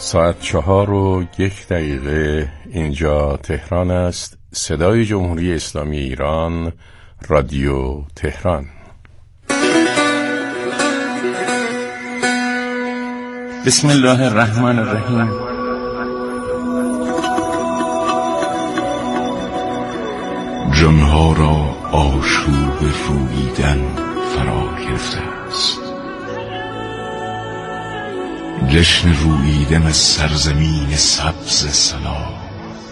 ساعت 4:01 اینجا تهران است. صدای جمهوری اسلامی ایران، رادیو تهران. بسم الله الرحمن الرحیم. جانها را آشوب روییدن فرا گرفته است. جشن روییدن از سرزمین سبز سلام،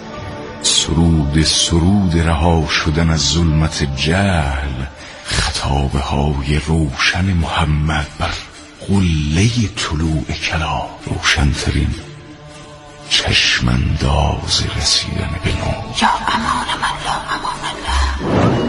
سرود رها شدن از ظلمت جهل، خطابه های روشن محمد بر قله طلوع کلام، روشنترین چشم انداز رسیدن به نور. یا امان من لا امان الله.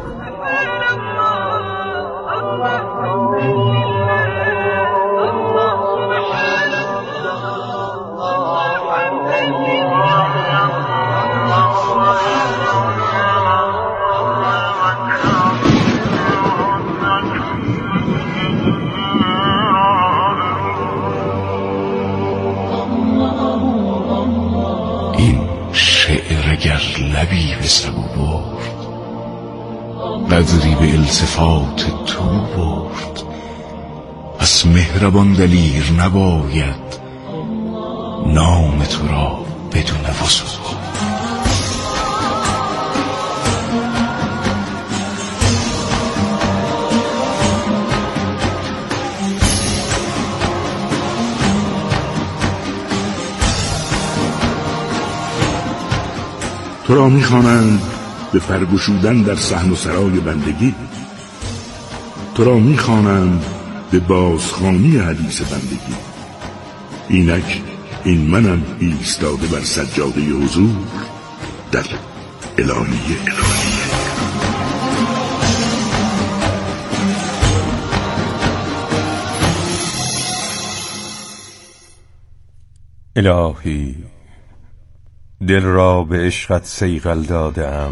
اگر لبی به سبو برد، قدری به التفات تو برد. پس مهربان دلیر نباید نام تو را بدون وضوح. تو را می‌خوانند به پرگشودن در صحن و سرای بندگی، تو را می‌خوانند به بازخوانی حدیث بندگی. اینک این منم ایستاده بر سجاده حضور در اعلامیه. الهی، دل را به عشقت صیقل دادم،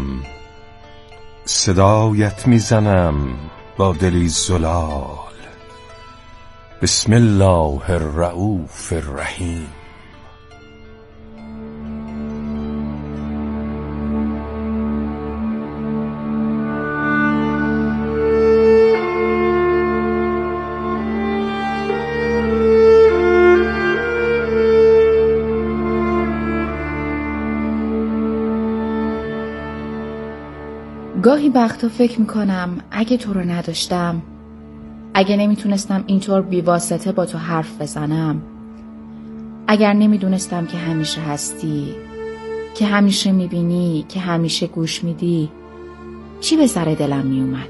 صدایت میزنم با دلی زلال. بسم الله الرؤوف الرحیم. گاهی وقتا فکر میکنم اگه تو رو نداشتم، اگه نمیتونستم اینطور بیواسطه با تو حرف بزنم، اگر نمیدونستم که همیشه هستی، که همیشه میبینی، که همیشه گوش میدی، چی به سر دلم میومد؟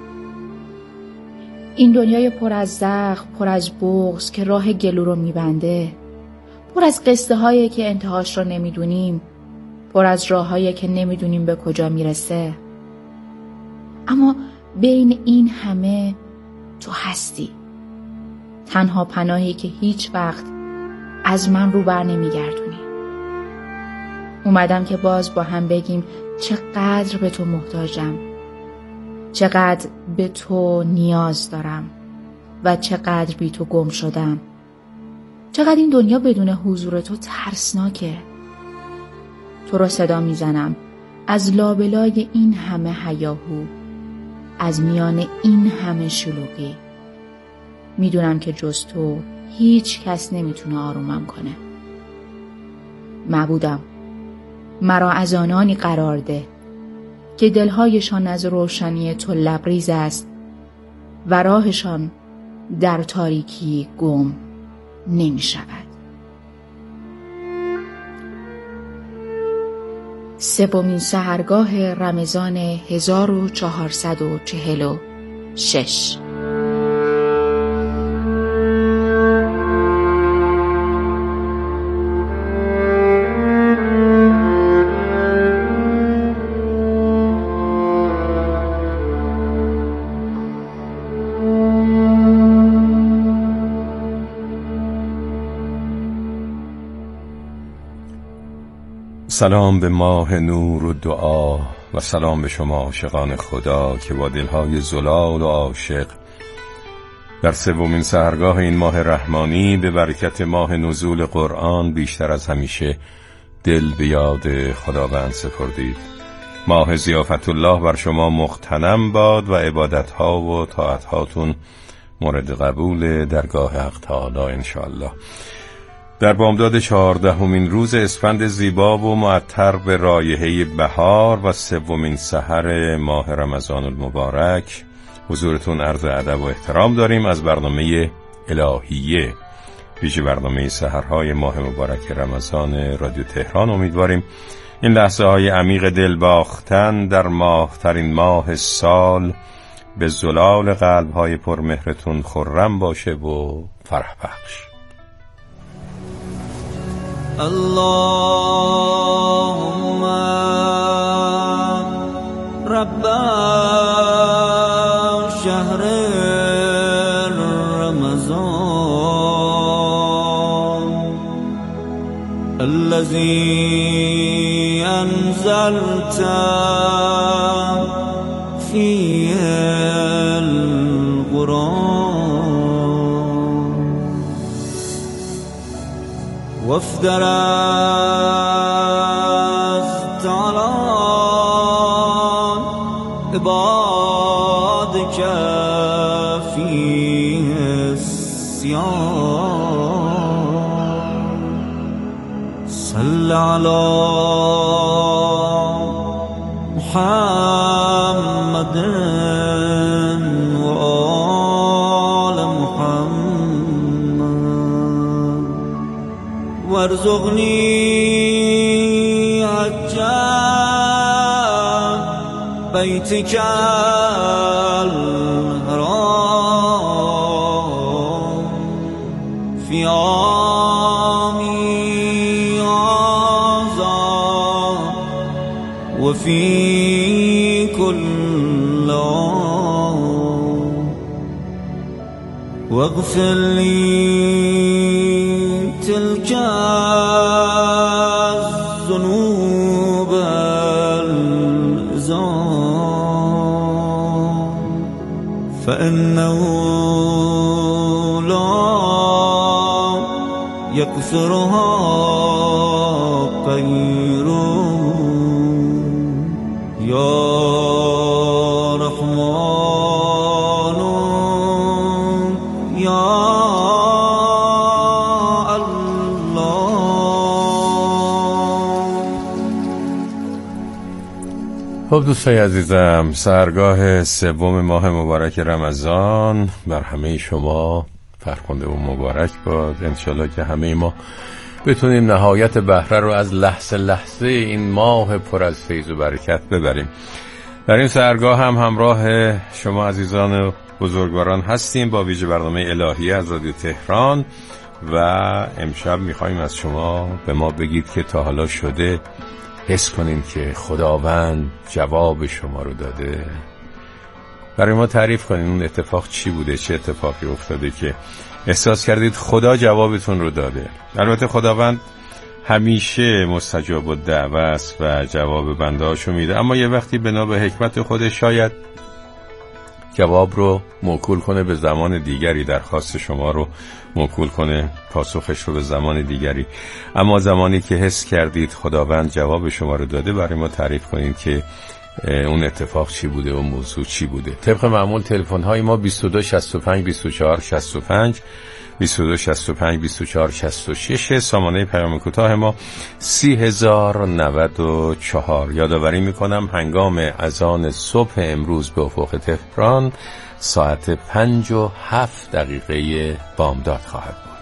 این دنیای پر از زخم، پر از بغض که راه گلو رو میبنده، پر از قصه هایی که انتهاش رو نمیدونیم، پر از راه هایی که نمیدونیم به کجا میرسه. اما بین این همه تو هستی، تنها پناهی که هیچ وقت از من رو بر نمیگردونی. اومدم که باز با هم بگیم چقدر به تو محتاجم، چقدر به تو نیاز دارم و چقدر بی تو گم شدم، چقدر این دنیا بدون حضور تو ترسناکه. تو رو صدا میزنم از لابلای این همه هیاهو، از میان این همه شلوغی. میدونم که جز تو هیچ کس نمیتونه آرومم کنه. معبودم، مرا از آنانی قرار ده که دلهایشان از روشنی تو لبریز است و راهشان در تاریکی گم نمی شود. 3 سحرگاه رمضان 1446. سلام به ماه نور و دعا و سلام به شما عاشقان خدا که با دلهای زلال و عاشق در سومین سحرگاه این ماه رحمانی به برکت ماه نزول قرآن بیشتر از همیشه دل به یاد خداوند سپردید. ماه ضیافت الله بر شما مغتنم باد و عبادتها و طاعتهاتون مورد قبول درگاه حق تعالی انشاءالله. در بامداد 14مین روز اسفند زیبا و معطر به رایحه بهار و سومین سحر ماه رمضان المبارک حضورتون عرض ادب و احترام داریم از برنامه الهیه، ویژه برنامه سحرهای ماه مبارک رمضان رادیو تهران. امیدواریم این لحظه های عمیق دل باختن در ماه ترین ماه سال به زلال قلب های پرمهرتون خرم باشه و فرح بخش. اللهم رب شهر رمضان الذي أنزلت فيه القرآن وافترضت على عبادك فيه الصيام صل على محمد وآل محمد وارزقني حجا بيتك الحرام في عامي هذا وفي كل عام واغفر لي تلك الذنوب العظام فإنه لا يغفرها غيره يا رحمن يا خب دوستای عزیزم، سحرگاه سوم ماه مبارک رمضان بر همه شما فرخنده و مبارک باد. انشالله که همه ما بتونیم نهایت بهره رو از لحظه لحظه این ماه پر از فیض و برکت ببریم. در این سحرگاه هم همراه شما عزیزان و بزرگواران هستیم با ویژه برنامه الهیه از رادیو تهران و امشب میخوایم از شما به ما بگید که تا حالا شده حس کنین که خداوند جواب شما رو داده. برای ما تعریف کنین اون اتفاق چی بوده، چه اتفاقی افتاده که احساس کردید خدا جوابتون رو داده. البته خداوند همیشه مستجاب الدعوه است و جواب بنده‌هاشو میده، اما یه وقتی بنا به حکمت خودش شاید جواب رو موکول کنه به زمان دیگری، درخواست شما رو موکول کنه، پاسخش رو به زمان دیگری. اما زمانی که حس کردید خداوند جواب شما رو داده، برای ما تعریف کنید که اون اتفاق چی بوده، اون موضوع چی بوده. طبق معمول تلفن های ما 22 65 24 65 22 65 24 66، سامانه پیام کوتاه ما 30094. یادآوری میکنم هنگام اذان صبح امروز به افق تهران ساعت 5:07 بامداد خواهد بود.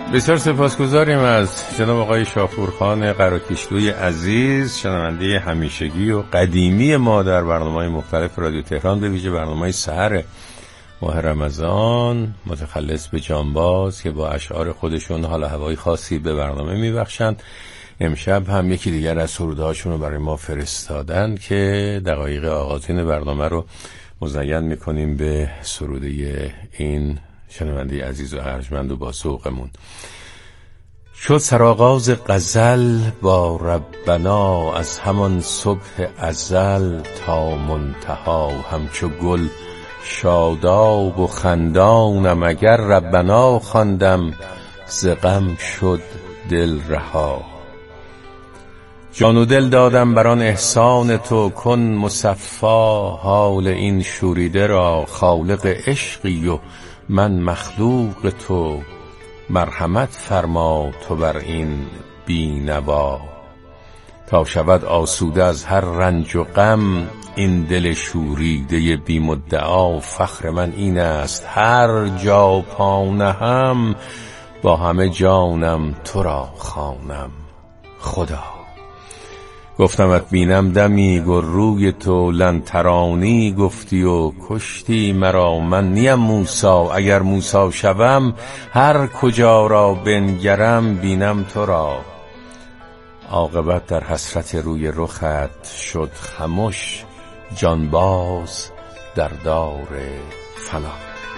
بسیار سپاسگزاریم از جناب آقای شاپورخان قراکشلوی عزیز، شنونده همیشگی و قدیمی ما در برنامه‌های مختلف رادیو تهران، به ویژه برنامه سحر ماه رمضان، متخلص به جانباز که با اشعار خودشون حال هوای خاصی به برنامه میبخشند. امشب هم یکی دیگر از سرودهاشون رو برای ما فرستادن که دقایق آغازین برنامه رو مزین میکنیم به سروده این شنونده عزیز و ارجمند و با ذوقمون. شد سرآغاز غزل با ربنا، از همان صبح ازل تا منتها، همچو گل شاداب و خندانم، اگر ربنا خواندم ز غم شد دل رها. جان و دل دادم بر آن احسان تو، کن مصفا حال این شوریده را. خالق عشقی و من مخلوق تو، مرحمت فرما تو بر این بینوا. تا شود آسوده از هر رنج و غم، این دل شوریده بی مدعا. فخر من این است هر جا پا نهم، با همه جانم تو را خوانم خدا. گفتمت بینم دمی گر روی تو، لن ترانی گفتی و کشتی مرا. من نیم موسی، اگر موسی شوم، هر کجا را بنگرم بینم تو را. عاقبت در حسرت روی رخت شد خمش، جانباز در دار فنا.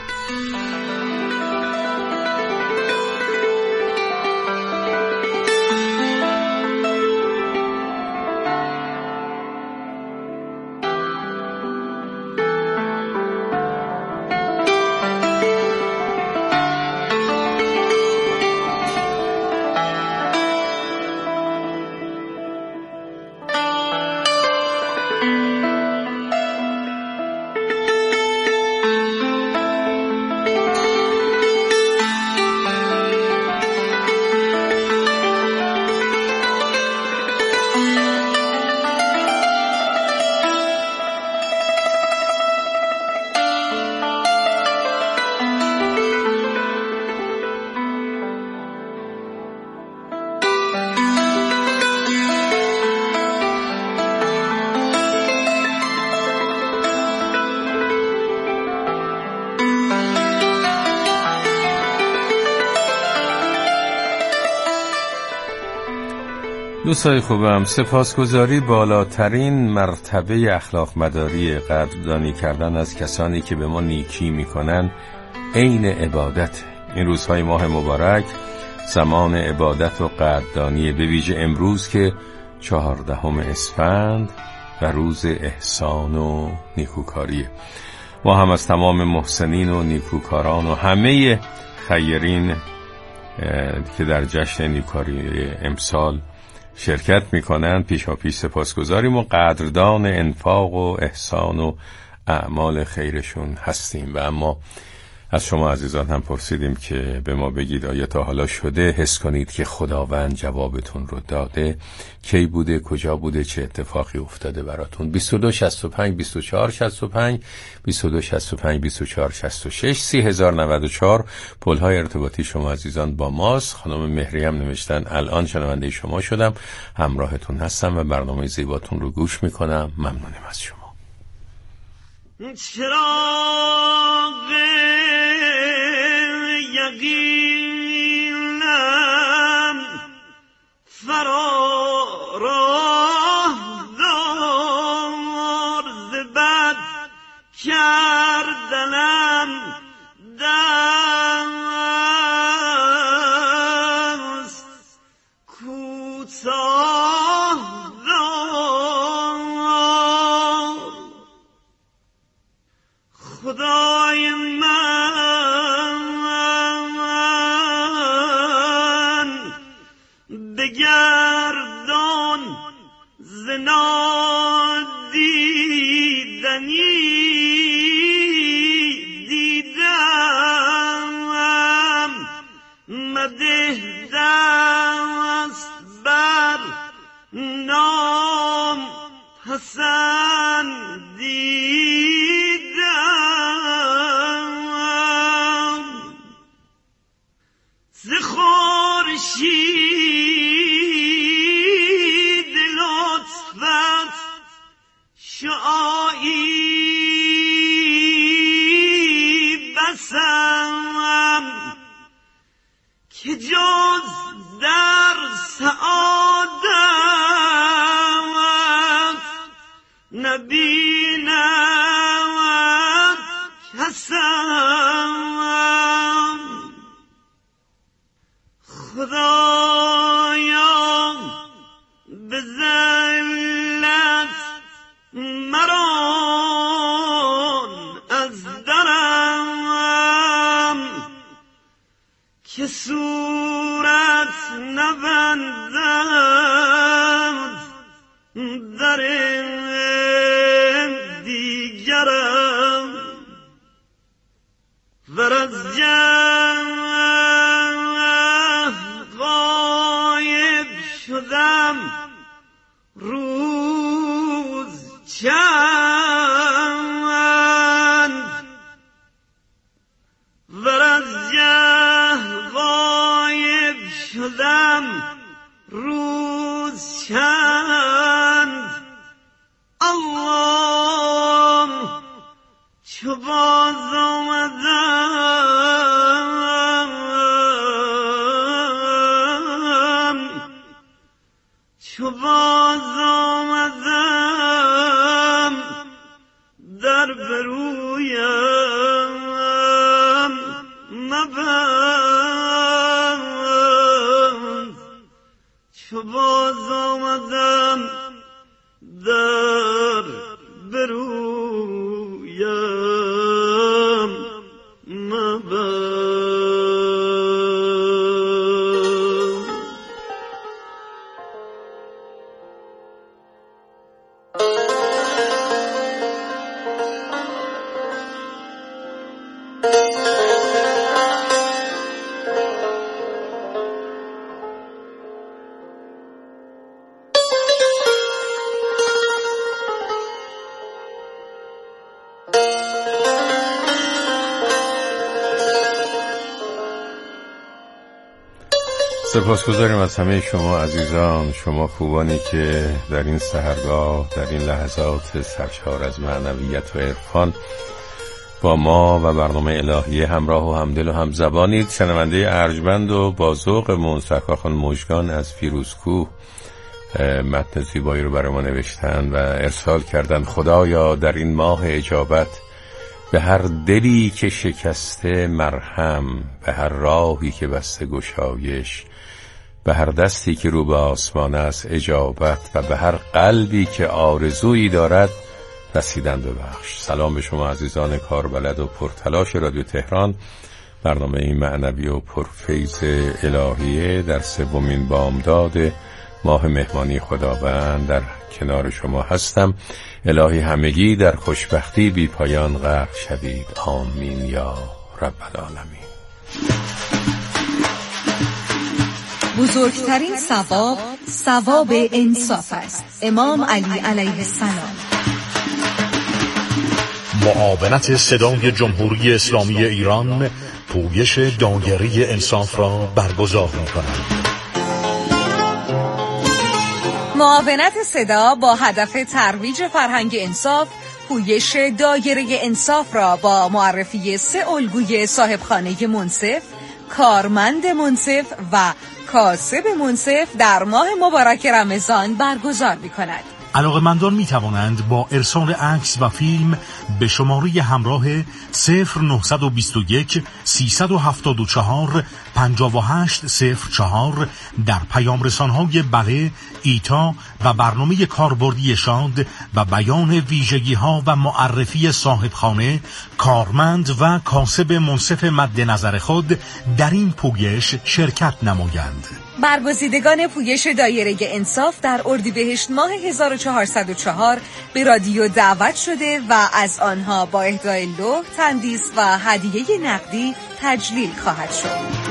دوستای خوبم، سپاسگزاری بالاترین مرتبه اخلاق مداری. قدردانی کردن از کسانی که به ما نیکی میکنن عین عبادت. این روزهای ماه مبارک زمان عبادت و قدردانی، به ویژه امروز که 14 اسفند و روز احسان و نیکوکاریه. ما هم از تمام محسنین و نیکوکاران و همه خیرین که در جشن نیکوکاری امسال شرکت میکنن پیشاپیش سپاسگزاریم و قدردان انفاق و احسان و اعمال خیرشون هستیم. و اما از شما عزیزان هم پرسیدیم که به ما بگید آیا تا حالا شده حس کنید که خداوند جوابتون رو داده؟ کی بوده، کجا بوده، چه اتفاقی افتاده براتون؟ 22 65 24 65 22 65 24 66 3094 پل‌های ارتباطی شما عزیزان با ماست. خانم مهری هم نوشتن الان شنونده شما شدم، همراهتون هستم و برنامه زیباتون رو گوش میکنم. ممنونم از شما. چراغ یقینم فرا راه دار، ز بد کردنم دست کوتاه دار. خدای من بگردان ز نادیدنی دیدم، مده دست بر نام پسندیدم. ز خود نبیند کسم خدایا به ذلت مران از درم که صورت نبندم در دیگرم ور از جمع غایب شدم روز چند ور از جمع غایب شدم روز چند الله چو باز آمدم چو باز آمدم در برویم مبند چو باز آمدم در برویم مبند. سپاسگزاریم از همه شما عزیزان، شما خوبانی که در این سحرگاه، در این لحظات سرشار از معنویت و عرفان با ما و برنامه الهی همراه و همدل و همزبانید. شنونده ارجمند و با ذوقمون سرکار خانم مژگان از فیروزکوه متن زیبایی رو برای ما نوشتن و ارسال کردن. خدایا در این ماه اجابت به هر دلی که شکسته مرهم، به هر راهی که بسته گشایش، به هر دستی که رو به آسمان است اجابت و به هر قلبی که آرزویی دارد رسیدن ببخش. سلام به شما عزیزان کاربلد و پرتلاش رادیو تهران. برنامه این معنوی و پرفیض الهیه در سومین بامداد ماه مهمانی خداوند در کنار شما هستم. الهی همگی در خوشبختی بی پایان غرق شوید. آمین یا رب العالمین. بزرگترین ثواب ثواب انصاف است. امام علی علیه السلام. معاونت صدای جمهوری اسلامی ایران پویش دایره انصاف را برگزار می‌کند. معاونت صدا با هدف ترویج فرهنگ انصاف پویش دایره انصاف را با معرفی 3 الگوی صاحبخانه منصف، کارمند منصف و کاسب منصف در ماه مبارک رمضان برگزار می‌کند. علاقه‌مندان می‌توانند با ارسال عکس و فیلم به شماره همراه 0921 374 5804 در پیام رسان‌های بله، ایتا و برنامه کاربردی شاد و بیان ویژگی‌ها و معرفی صاحبخانه، کارمند و کاسب منصف مد نظر خود در این پویش شرکت نمایند. برگزیدگان پویش دایره انصاف در اردیبهشت ماه 1404 به رادیو دعوت شده و از آنها با اهدای لوح، تندیس و هدیه نقدی تجلیل خواهد شد.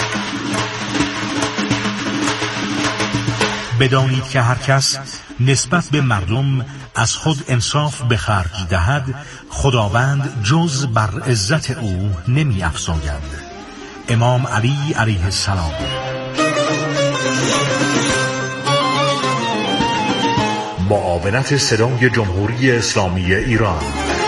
بدانید که هر کس نسبت به مردم از خود انصاف به خرج دهد، خداوند جز بر عزت او نمی افزاید. امام علی علیه السلام. معاونت صدای جمهوری اسلامی ایران.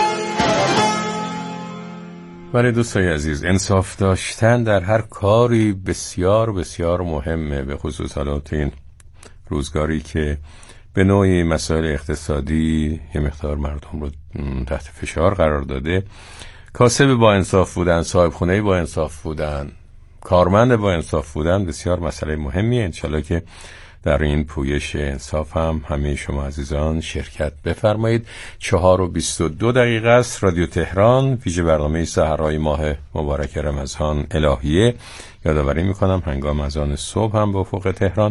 بله دوستای عزیز، انصاف داشتن در هر کاری بسیار بسیار مهمه، به خصوص حالات این روزگاری که به نوعی مسائل اقتصادی یه مقدار مردم رو تحت فشار قرار داده. کاسب با انصاف بودن، صاحب خونه با انصاف بودن، کارمند با انصاف بودن بسیار مسئله مهمیه. انشالله که در این پویش انصاف هم همه شما عزیزان شرکت بفرمایید. 4:22 است. رادیو تهران، ویژه برنامه سحرهای ماه مبارک رمضان الهیه. یادآوری میکنم هنگام اذان صبح هم به افق تهران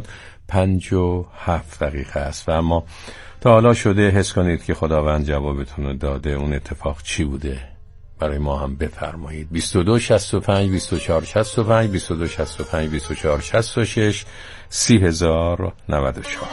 5:07 است. و اما تا حالا شده حس کنید که خداوند جوابتون رو داده؟ اون اتفاق چی بوده؟ برای ما هم بفرمایید. 2265 2465 2265 2466 30,094.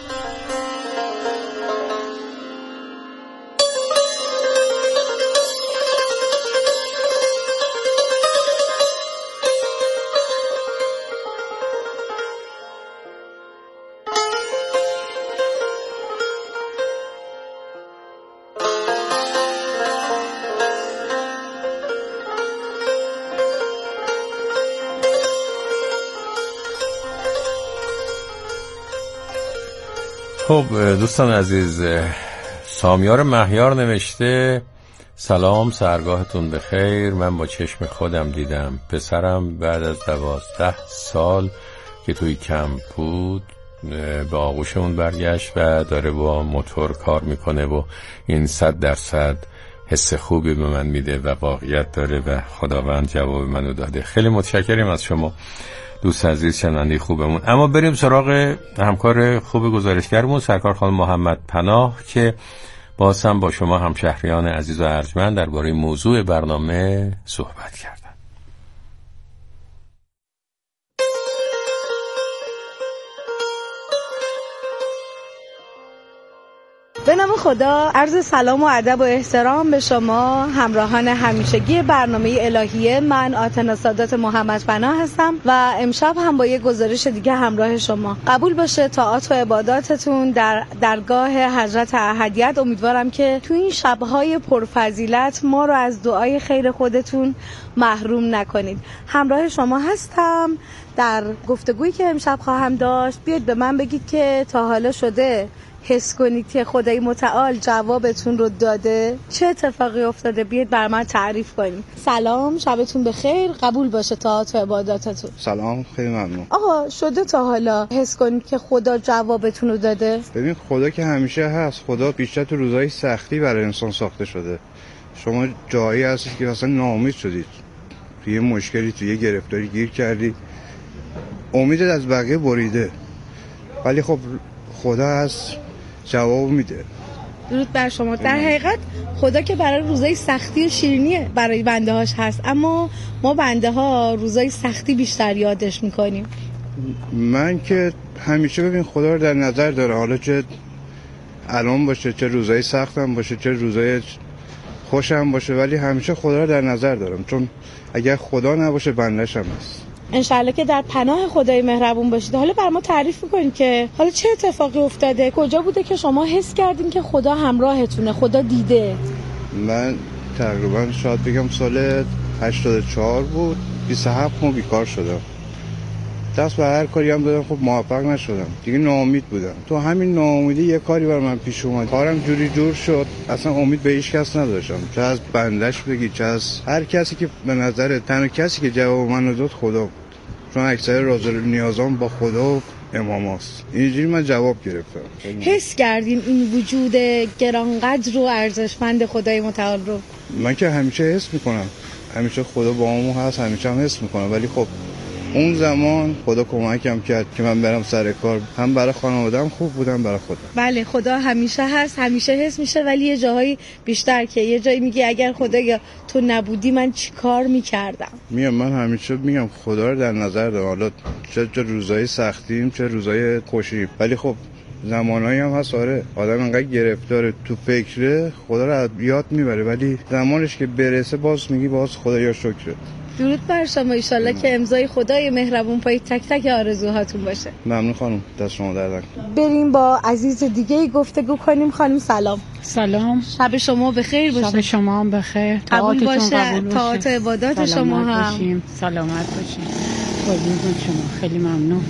خب دوستان عزیز، سامیار مهیار نوشته سلام، سحرگاهتون بخیر. من با چشم خودم دیدم پسرم بعد از 12 سال که توی کمپ بود به آغوشمون برگشت و داره با موتور کار میکنه و این 100% حس خوبی به من میده و واقعیت داره و خداوند جواب منو داده. خیلی متشکرم از شما دوست عزیز، شنونده خوبمون. اما بریم سراغ همکار خوب گزارشگرمون سرکار خانم محمد پناه که باز هم با شما همشهریان عزیز و ارجمند درباره موضوع برنامه صحبت کردن. به نام خدا، عرض سلام و ادب و احترام به شما همراهان همیشگی برنامه الهیه. من آتنا سادات محمد پناه هستم و امشب هم با یک گزارش دیگه همراه شما. قبول باشه طاعات و عباداتتون در درگاه حضرت احدیت. امیدوارم که تو این شب‌های پرفضیلت ما رو از دعای خیر خودتون محروم نکنید. همراه شما هستم در گفتگویی که امشب خواهم داشت. بیاید به من بگید که تا حالا شده حس کنید که خدای متعال جوابتون رو داده؟ چه اتفاقی افتاده؟ بیاید بر من تعریف کنید. سلام، شبتون بخیر. قبول باشه طاعات و عباداتتون. سلام، خیلی ممنون. آقا شده تا حالا حس کنید که خدا جوابتون رو داده؟ ببین خدا که همیشه هست. خدا بیشتر تو روزهای سختی برای انسان ساخته شده. شما جایی هستید که اصلا ناامید شدید، توی مشکلی، توی گرفتاری گیر کردی، امیدت از بقیه بریده، ولی خب خدا هست جواب میده. درود بر شما. در حقیقت خدا که برای روزای سختی و شیرینی برای بنده هاش هست، اما ما بنده ها روزای سختی بیشتر یادش میکنیم. من که همیشه ببین خدا رو در نظر داره، حالا چه الان باشه، چه روزای سختم باشه، چه روزای خوشم باشه، ولی همیشه خدا رو در نظر دارم، چون اگر خدا نباشه بنده‌شم هست. انشالله که در پناه خدای مهربون باشید. حالا بر ما تعریف میکنید که حالا چه اتفاقی افتاده؟ کجا بوده که شما حس کردین که خدا همراهتونه، خدا دیده؟ من تقریبا شاید بگم سال 84 بود. 27 ماه بیکار شدم، دست به هر کاری هم دادم، خب موفق نشدم دیگه. ناامید بودم. تو همین ناامیدی یه کاری بر من پیش اومد، کارم جوری جور شد، اصلا امید به هیچ کس نداشتم، چه از بندش بگی چه از هر کسی که به نظر تنها کسی که جواب منو داد خدا بود، چون اکثر راز و نیازام با خدا و اماماست. اینجوری من جواب گرفتم. حس کردین این وجود گرانقدر و ارزشمند خدای متعال رو؟ من که همیشه حس میکنم، همیشه خدا با همون هست، همیشه هم حس میکنم، ولی خب اون زمان خدا کمکم کرد که من برم سر کار، هم برای خانواده‌ام خوب بودم، برای خودم. بله خدا همیشه هست، همیشه حس میشه، ولی یه جاهایی بیشتر که یه جایی میگی اگر خدا تو نبودی من چی کار میکردم. من همیشه میگم خدا رو در نظر دارم، حالا چه روزای سختیم چه روزای خوشیم، ولی خب زمانایی هم هست آره آدم انقدر گرفتاره تو فکره خدا رو یاد میبره، ولی زمانش که برسه باز میگی باز خدایا شکر. درود بر شما، ایشالله که امضای خدای مهربون پای تک تک آرزوهاتون باشه. ممنون خانم، دست شما در نکنه. بریم با عزیز دیگه گفتگو کنیم. خانم سلام. سلام، شب شما بخیر باشه. شب شما هم بخیر، قبول باشه، طاعات عبادات شما هم سلامت باشین. قربون شما، خیلی ممنون.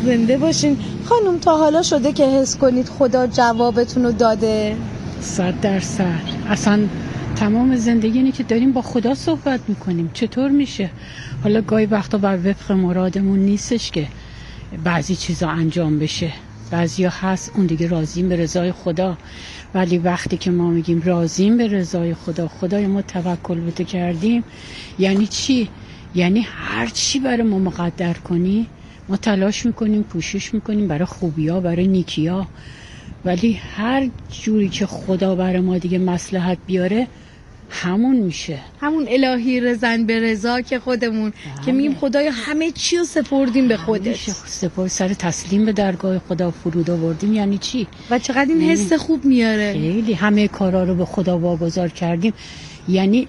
زنده باشین. خانم تا حالا شده که حس کنید خدا جوابتون رو داده؟ 100%. اصلا تمام زندگی اینه که داریم با خدا صحبت میکنیم. چطور میشه؟ حالا گاهی وقتا بر وفق مرادمون نیستش که بعضی چیزا انجام بشه، بعضیا هست اون دیگه راضیم به رضای خدا، ولی وقتی که ما میگیم راضیم به رضای خدا، خدای ما توکل به تو کردیم، یعنی چی؟ یعنی هر چی برای ما مقدر کنی ما تلاش میکنیم، کوشش میکنیم برای خوبیا، برای نیکیا، ولی هر جوری که خدا برای ما دیگه مصلحت بیاره همون میشه، همون الهی رضن به رضا که خودمون که میگیم خدایا همه چی رو سپردیم به خودت، سپر سر تسلیم به درگاه خدا فرود آوردیم. یعنی چی؟ و چقدر این حس خوب میاره. خیلی همه کارا رو به خدا واگذار کردیم. یعنی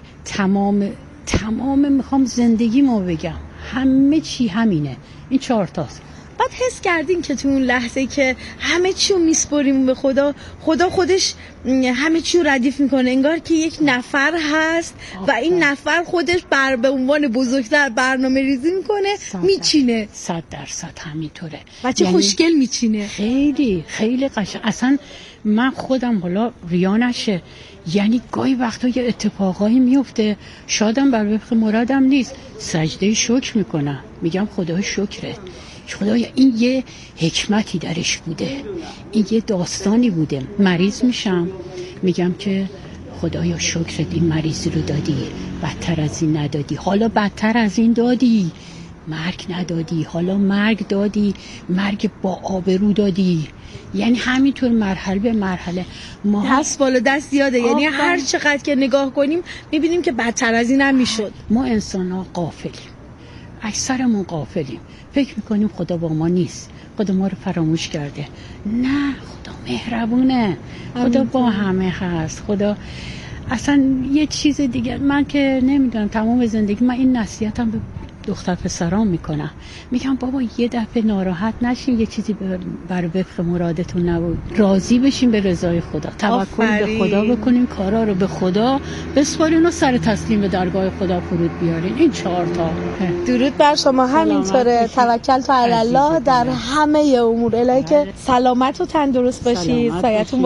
تمام میخوام زندگی ما بگم همه چی همینه، این 4 تاست. بعد حس کردین که تو اون لحظه که همه چی رو میسپاریم به خدا، خدا خودش همه چی رو ردیف میکنه، انگار که یک نفر هست و این نفر خودش به عنوان بزرگتر برنامه ریزی میکنه، میچینه. 100% همینطوره. و چه خوشگل میچینه. خیلی خیلی قشنگ. اصلا من خودم حالا ریا نشه، یعنی گاهی وقتا یه اتفاقایی میفته شادم بر وفق مرادم نیست، سجده شکر میکنم، میگم خدا شکرت، خدایا این یه حکمتی درش بوده، این یه داستانی بوده. مریض میشم میگم که خدایا شکرت این مریضی رو دادی، بدتر از این ندادی، حالا بدتر از این دادی، مرگ ندادی، حالا مرگ دادی، مرگ با آبرو دادی. یعنی همینطور مرحله به مرحله ما دست بالا دست یاده. یعنی هر چقدر که نگاه کنیم میبینیم که بدتر از این هم میشد. ما انسان ها غافلیم، اکثرمون غافلیم، فکر میکنیم خدا با ما نیست، خدا ما رو فراموش کرده. نه، خدا مهربونه، خدا با همه هست. خدا اصلا یه چیز دیگه، من که نمیدونم تمام زندگی من این نصیحتم به دختر پسرام میکنم، میگم بابا یه دفعه ناراحت نشین، یه چیزی بر وفق مرادتون نبود، راضی بشین به رضای خدا، توکل به خدا بکنین، کارا رو به خدا بسپارین و سر تسلیم به درگاه خدا فرود بیارین. این 4 تا. درود بر شما. همینطوره، توکل تو علی الله در همه امور. الهی که سلامت و تندرست باشید، سایتون